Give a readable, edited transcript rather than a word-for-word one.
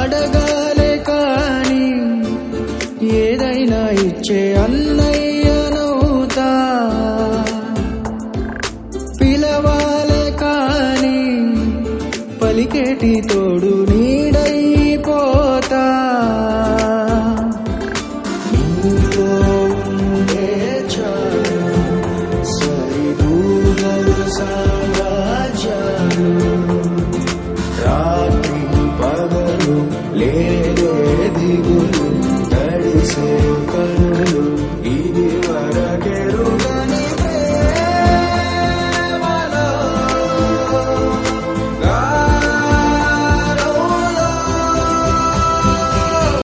అడగాలే కాని ఏదైనా ఇచ్చే అన్నయ్యనవుతా పిలవాలే కాని పలికేటి తోడు నీడై